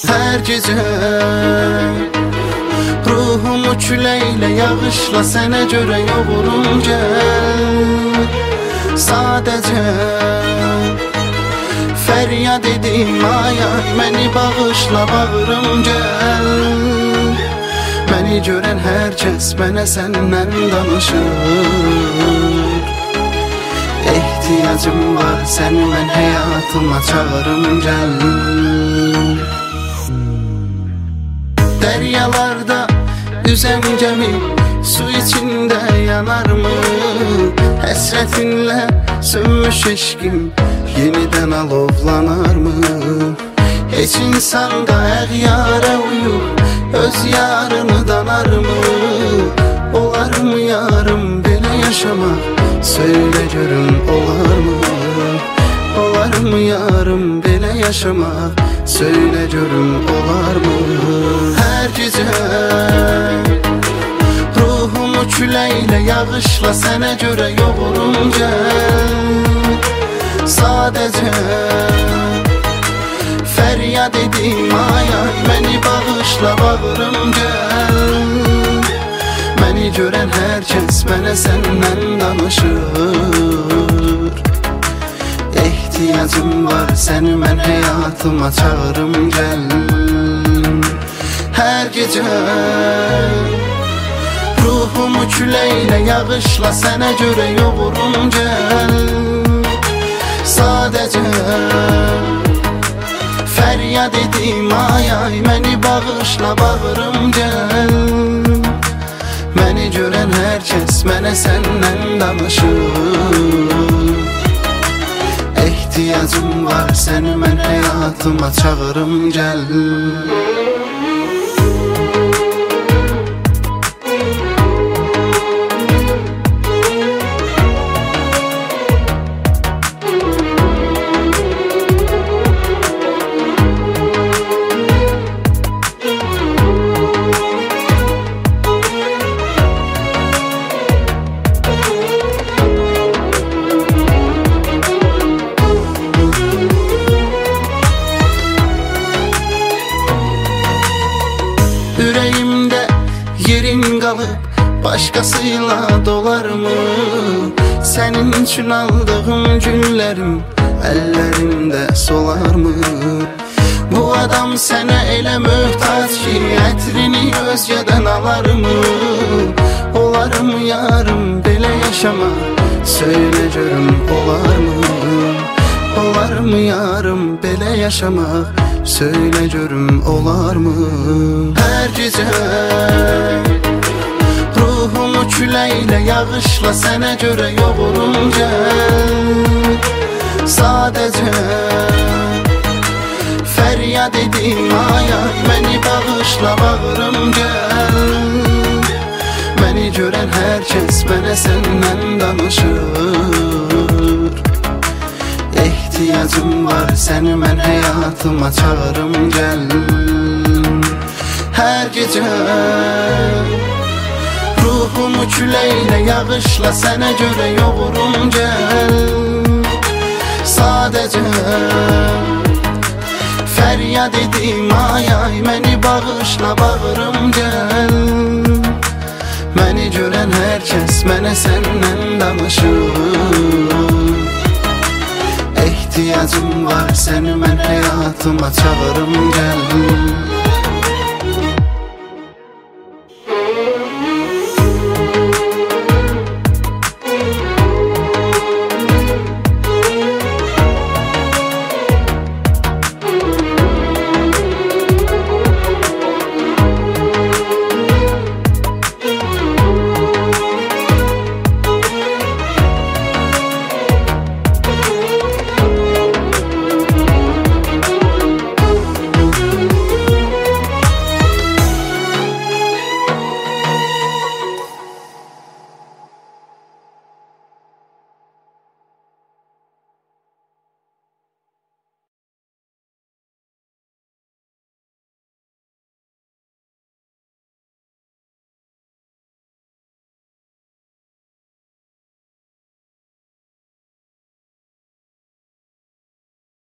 Hər gecə ruhumu küləklə yağışla sənə görə yoğurum gəl. Sadəcə fəryad edim ay ay, məni bağışla bağırım gəl. Məni görən hər kəs mənə səndən danışır. Ehtiyacım var, səni mən həyatıma çağırım gəl. Dəryalarda üzən gəmi su içində yanarmı? Həsrətinlə sönmüş eşqim yenidən alovlanarmı? Heç insan da əğyara uyub öz yarını danarmı? Olarmı yarım belə yaşamaq? Söylə görüm olarmı? Olarmı yarım belə yaşamaq? Söylə görüm olarmı? Hər gecə ruhumu küləklə yağışla sənə görə yoğurum gəl. Sadəcə fəryad edim ay ay, məni bağışla bağırım gəl. Məni görən hər kəs mənə səndən danışır. Ehtiyacım var, səni mən həyatıma çağırım gəl. Hər gecə ruhumu küləklə yağışla sənə görə yoğurum gəl. Sadəcə fəryad edim ay ay, məni bağışla bağırım gəl. Məni görən hər kəs mənə səndən danışır. Ehtiyacım var, səni mən həyatıma çağırım gəl. Ürəyimdə yerin qalıb başqasıyla dolarmı? Sənin üçün aldığım günlərim əllərimdə solarmı? Bu adam sənə elə möhtac ki, ətrini özgədən alarmı? Olarmı yarım belə yaşamaq? Söylə görüm olarmı? Olarmı yarım belə yaşamaq? Söylə görüm olarmı? Hər gecə ruhumu küləklə yağışla sənə görə yoğurum gəl. Sadəcə fəryad edim ay ay, məni bağışla bağırım gəl. Məni görən hər kəs mənə səndən danışır. Ehtiyacım var, səni mən həyatıma çağırım gəl. Hər gecə ruhumu küləklə yağışla sənə görə yoğurum gəl. Sadəcə fəryad edim ay ay, məni bağışla bağırım gəl. Məni görən hər kəs mənə səndən danışır. Ehtiyacım var, səni mən həyatıma çağırım gəl.